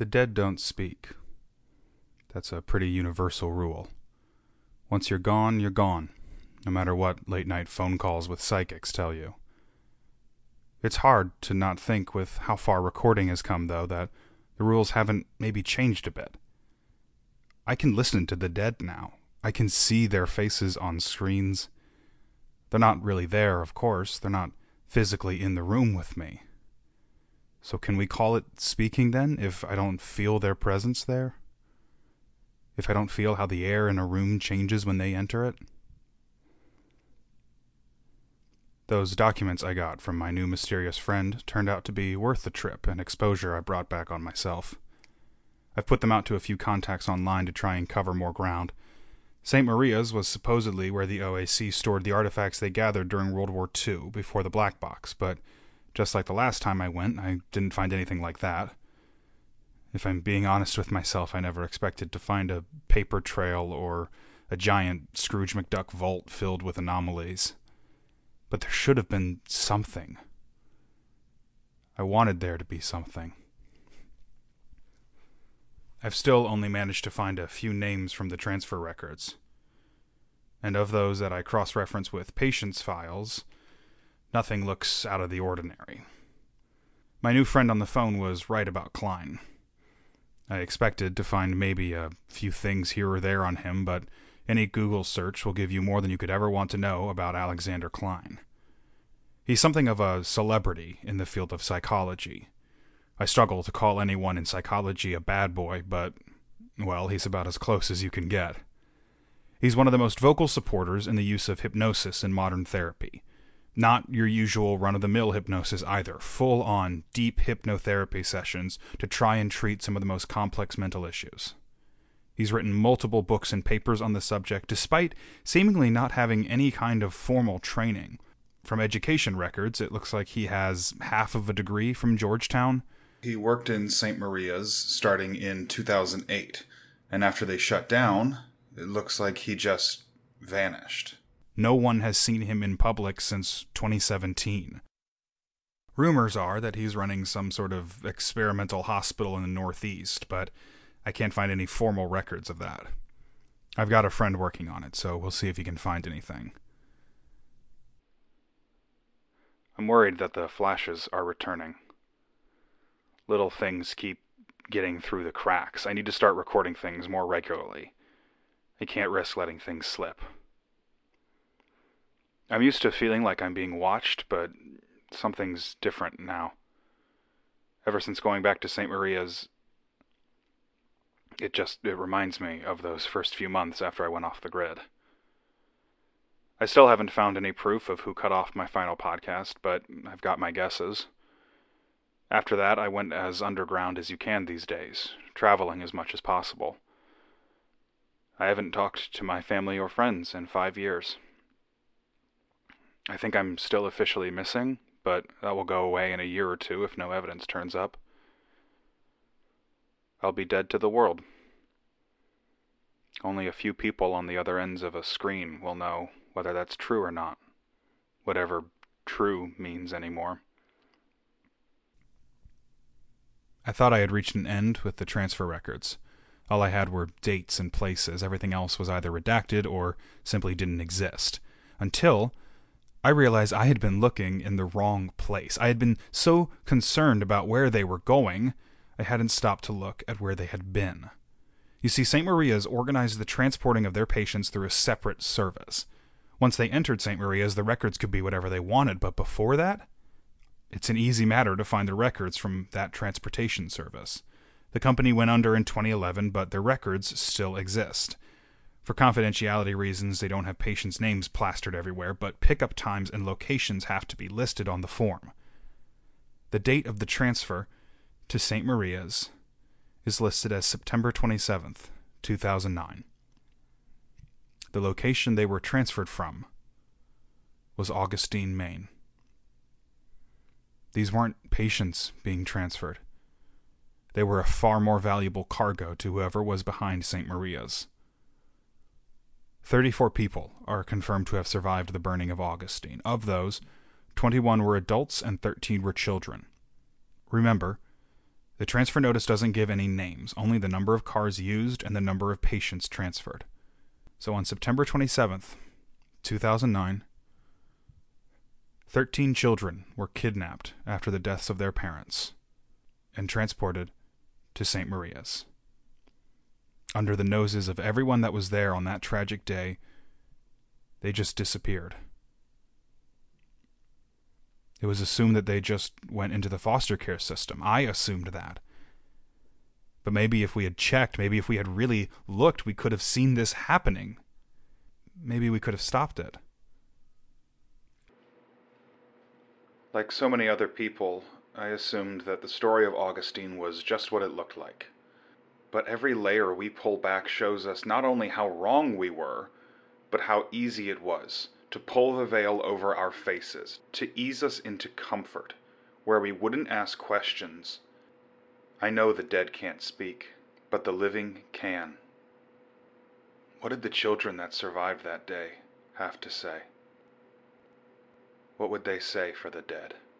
The dead don't speak. That's a pretty universal rule. Once you're gone, no matter what late-night phone calls with psychics tell you. It's hard to not think, with how far recording has come, though, that the rules haven't maybe changed a bit. I can listen to the dead now. I can see their faces on screens. They're not really there, of course. They're not physically in the room with me. So can we call it speaking, then, if I don't feel their presence there? If I don't feel how the air in a room changes when they enter it? Those documents I got from my new mysterious friend turned out to be worth the trip and exposure I brought back on myself. I've put them out to a few contacts online to try and cover more ground. St. Maria's was supposedly where the OAC stored the artifacts they gathered during World War II, before the black box, but just like the last time I went, I didn't find anything like that. If I'm being honest with myself, I never expected to find a paper trail or a giant Scrooge McDuck vault filled with anomalies. But there should have been something. I wanted there to be something. I've still only managed to find a few names from the transfer records. And of those that I cross-reference with patients' files, nothing looks out of the ordinary. My new friend on the phone was right about Klein. I expected to find maybe a few things here or there on him, but any Google search will give you more than you could ever want to know about Alexander Klein. He's something of a celebrity in the field of psychology. I struggle to call anyone in psychology a bad boy, but, well, he's about as close as you can get. He's one of the most vocal supporters in the use of hypnosis in modern therapy. Not your usual run-of-the-mill hypnosis either, full-on, deep hypnotherapy sessions to try and treat some of the most complex mental issues. He's written multiple books and papers on the subject, despite seemingly not having any kind of formal training. From education records, it looks like he has half of a degree from Georgetown. He worked in St. Maria's starting in 2008, and after they shut down, it looks like he just vanished. No one has seen him in public since 2017. Rumors are that he's running some sort of experimental hospital in the Northeast, but I can't find any formal records of that. I've got a friend working on it, so we'll see if he can find anything. I'm worried that the flashes are returning. Little things keep getting through the cracks. I need to start recording things more regularly. I can't risk letting things slip. I'm used to feeling like I'm being watched, but something's different now. Ever since going back to St. Maria's, it reminds me of those first few months after I went off the grid. I still haven't found any proof of who cut off my final podcast, but I've got my guesses. After that, I went as underground as you can these days, traveling as much as possible. I haven't talked to my family or friends in 5 years. I think I'm still officially missing, but that will go away in a year or two if no evidence turns up. I'll be dead to the world. Only a few people on the other ends of a screen will know whether that's true or not, whatever true means anymore. I thought I had reached an end with the transfer records. All I had were dates and places. Everything else was either redacted or simply didn't exist. Until I realized I had been looking in the wrong place. I had been so concerned about where they were going, I hadn't stopped to look at where they had been. You see, St. Maria's organized the transporting of their patients through a separate service. Once they entered St. Maria's, the records could be whatever they wanted, but before that, it's an easy matter to find the records from that transportation service. The company went under in 2011, but their records still exist. For confidentiality reasons, they don't have patients' names plastered everywhere, but pickup times and locations have to be listed on the form. The date of the transfer to St. Maria's is listed as September 27th, 2009. The location they were transferred from was Augustine, Maine. These weren't patients being transferred. They were a far more valuable cargo to whoever was behind St. Maria's. 34 people are confirmed to have survived the burning of Augustine. Of those, 21 were adults and 13 were children. Remember, The transfer notice doesn't give any names, only the number of cars used and the number of patients transferred. So on September 27th, 2009, 13 children were kidnapped after the deaths of their parents and transported to St. Maria's. Under the noses of everyone that was there on that tragic day, they just disappeared. It was assumed that they just went into the foster care system. I assumed that. But maybe if we had checked, maybe if we had really looked, we could have seen this happening. Maybe we could have stopped it. Like so many other people, I assumed that the story of Augustine was just what it looked like. But every layer we pull back shows us not only how wrong we were, but how easy it was to pull the veil over our faces, to ease us into comfort, where we wouldn't ask questions. I know the dead can't speak, but the living can. What did the children that survived that day have to say? What would they say for the dead?